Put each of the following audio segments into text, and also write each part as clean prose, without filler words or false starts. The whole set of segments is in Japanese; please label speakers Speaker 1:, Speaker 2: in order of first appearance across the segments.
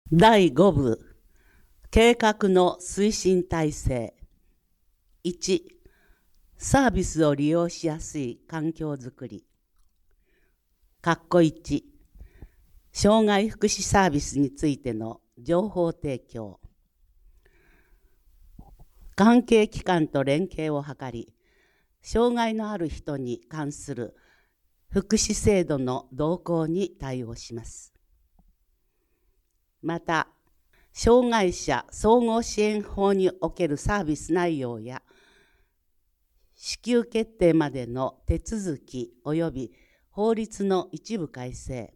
Speaker 1: 第5部計画の推進体制。1、サービスを利用しやすい環境づくり。1、障害福祉サービスについての情報提供。関係機関と連携を図り、障害のある人に関する福祉制度の動向に対応します。また、障害者総合支援法におけるサービス内容や支給決定までの手続き及び法律の一部改正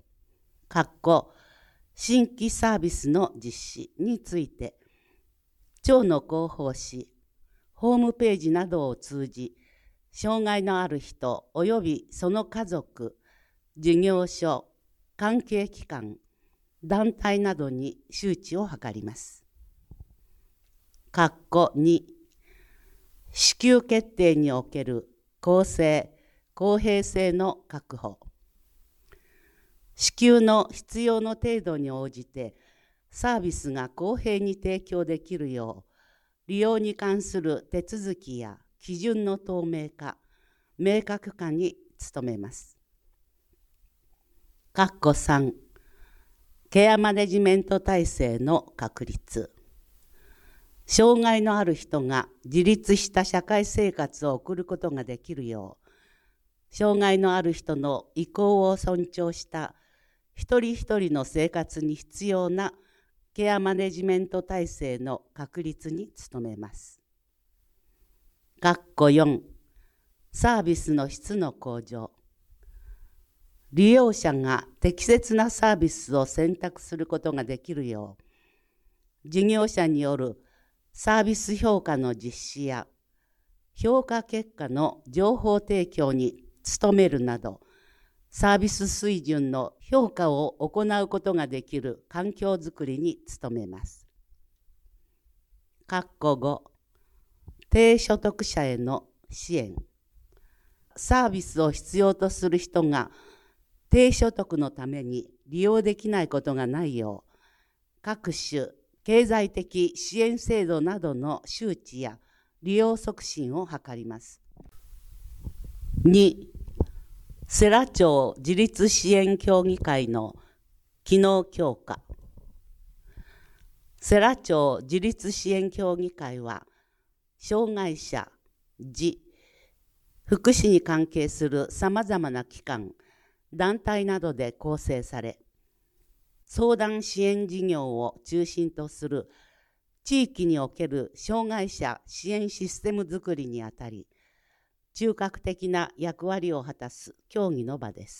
Speaker 1: 新規サービスの実施について庁の広報誌、ホームページなどを通じ障害のある人及びその家族、事業所、関係機関、団体などに周知を図ります。2、支給決定における公正・公平性の確保。支給の必要の程度に応じてサービスが公平に提供できるよう、利用に関する手続きや基準の透明化、明確化に努めます。3、ケアマネジメント体制の確立。障害のある人が自立した社会生活を送ることができるよう、障害のある人の意向を尊重した一人一人の生活に必要なケアマネジメント体制の確立に努めます。4、サービスの質の向上。利用者が適切なサービスを選択することができるよう、事業者によるサービス評価の実施や評価結果の情報提供に努めるなど、サービス水準の評価を行うことができる環境づくりに努めます。5、低所得者への支援。サービスを必要とする人が低所得のために利用できないことがないよう、各種経済的支援制度などの周知や利用促進を図ります。2、世羅町自立支援協議会の機能強化。世羅町自立支援協議会は、障害者、福祉に関係するさまざまな機関、団体などで構成され、相談支援事業を中心とする地域における障害者支援システムづくりにあたり、中核的な役割を果たす協議の場です。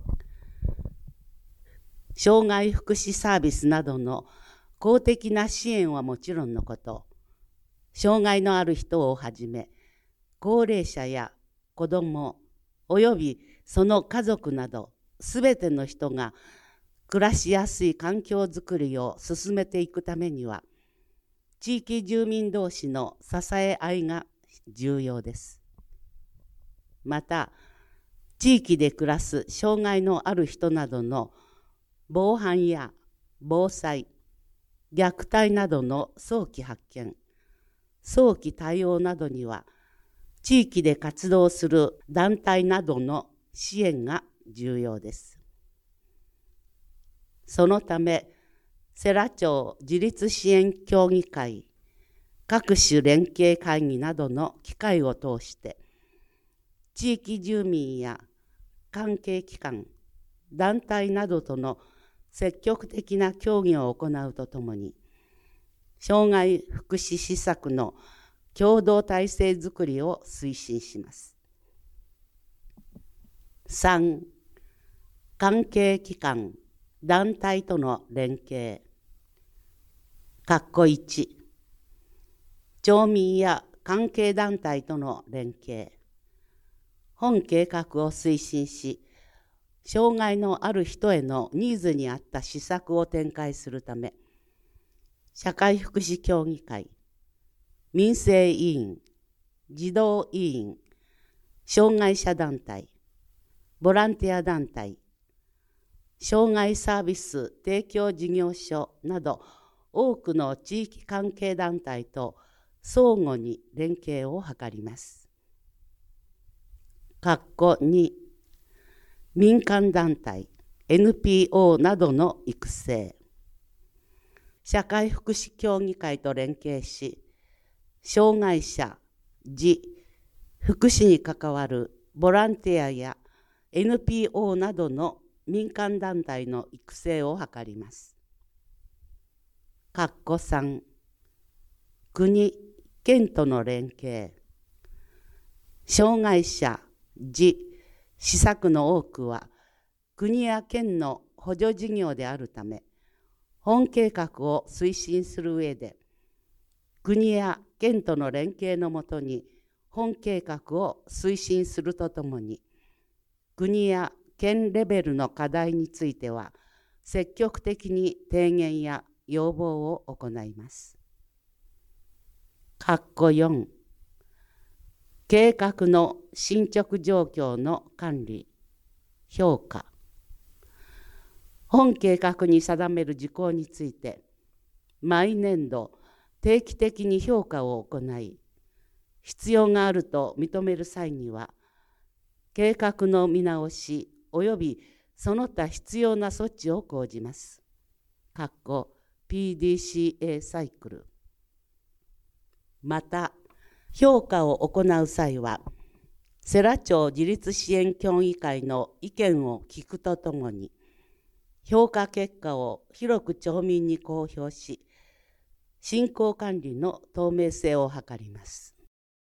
Speaker 1: 障害福祉サービスなどの公的な支援はもちろんのこと、障害のある人をはじめ、高齢者や子どもおよびその家族などすべての人が暮らしやすい環境づくりを進めていくためには、地域住民同士の支え合いが重要です。また、地域で暮らす障害のある人などの防犯や防災、虐待などの早期発見、早期対応などには、地域で活動する団体などの支援が重要です。そのため、世羅町自立支援協議会、各種連携会議などの機会を通して、地域住民や関係機関、団体などとの積極的な協議を行うとともに、障害福祉施策の共同体制づくりを推進します。3、関係機関、団体との連携。1、町民や関係団体との連携。本計画を推進し、障害のある人へのニーズに合った施策を展開するため、社会福祉協議会、民生委員、児童委員、障害者団体、ボランティア団体、 障害サービス提供事業所など多くの地域関係団体と相互に連携を図ります。2、民間団体 NPO などの育成。社会福祉協議会と連携し、障害者、児、福祉に関わるボランティアや NPO などの民間団体の育成を図ります。3、国、県との連携。障害者、児、施策の多くは国や県の補助事業であるため、本計画を推進する上で、国や県との連携のもとに本計画を推進するとともに、国や県レベルの課題については、積極的に提言や要望を行います。4、計画の進捗状況の管理、評価。本計画に定める事項について、毎年度定期的に評価を行い、必要があると認める際には、計画の見直し及びその他必要な措置を講じます。PDCA サイクル。また、評価を行う際は、世羅町自立支援協議会の意見を聞くとともに、評価結果を広く町民に公表し、進行管理の透明性を図ります。